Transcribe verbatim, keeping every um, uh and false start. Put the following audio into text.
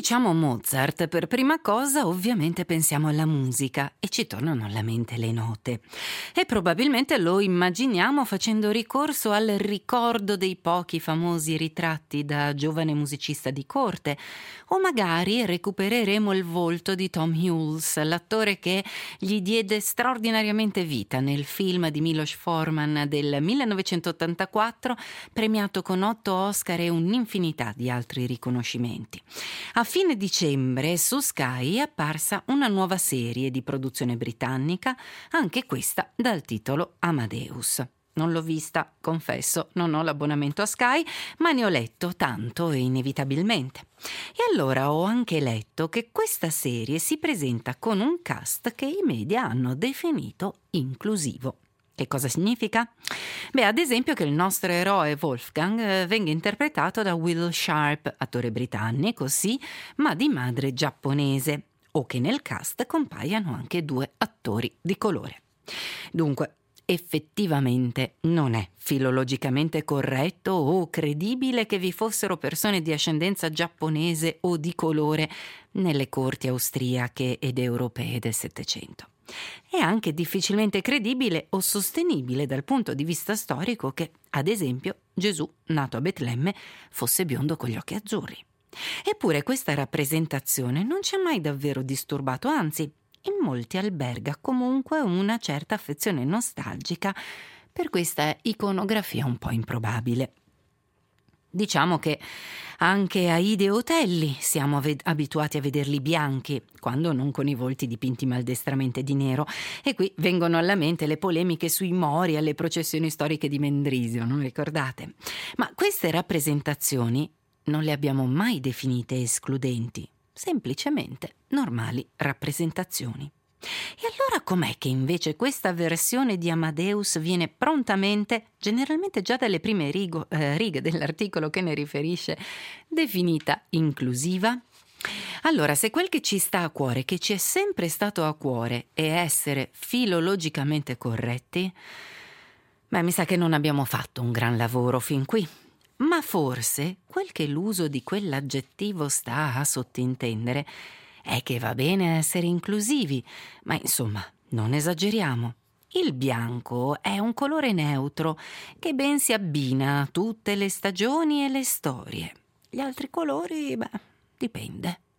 diciamo Mozart, per prima cosa ovviamente pensiamo alla musica e ci tornano alla mente le note. E probabilmente lo immaginiamo facendo ricorso al ricordo dei pochi famosi ritratti da giovane musicista di corte, o magari recupereremo il volto di Tom Hulce, l'attore che gli diede straordinariamente vita nel film di Milos Forman del millenovecentottantaquattro, premiato con otto Oscar e un'infinità di altri riconoscimenti. A fine dicembre su Sky è apparsa una nuova serie di produzione britannica, anche questa dal titolo Amadeus. Non l'ho vista, confesso, non ho l'abbonamento a Sky, ma ne ho letto tanto e inevitabilmente. E allora ho anche letto che questa serie si presenta con un cast che i media hanno definito inclusivo. Che cosa significa? Beh, ad esempio che il nostro eroe Wolfgang eh, venga interpretato da Will Sharp, attore britannico, sì, ma di madre giapponese, o che nel cast compaiano anche due attori di colore. Dunque, effettivamente non è filologicamente corretto o credibile che vi fossero persone di ascendenza giapponese o di colore nelle corti austriache ed europee del Settecento. È anche difficilmente credibile o sostenibile dal punto di vista storico che, ad esempio, Gesù, nato a Betlemme, fosse biondo con gli occhi azzurri. Eppure questa rappresentazione non ci ha mai davvero disturbato, anzi, in molti alberga comunque una certa affezione nostalgica per questa iconografia un po' improbabile. Diciamo che anche Aide e Otelli siamo ved- abituati a vederli bianchi, quando non con i volti dipinti maldestramente di nero, e qui vengono alla mente le polemiche sui Mori alle processioni storiche di Mendrisio, non ricordate? Ma queste rappresentazioni non le abbiamo mai definite escludenti, semplicemente normali rappresentazioni. E allora com'è che invece questa versione di Amadeus viene prontamente, generalmente già dalle prime rigo, eh, righe dell'articolo che ne riferisce, definita inclusiva? Allora, se quel che ci sta a cuore, che ci è sempre stato a cuore, è essere filologicamente corretti, beh, mi sa che non abbiamo fatto un gran lavoro fin qui. Ma forse quel che l'uso di quell'aggettivo sta a sottintendere è che va bene essere inclusivi, ma insomma, non esageriamo. Il bianco è un colore neutro che ben si abbina a tutte le stagioni e le storie. Gli altri colori, beh, dipende.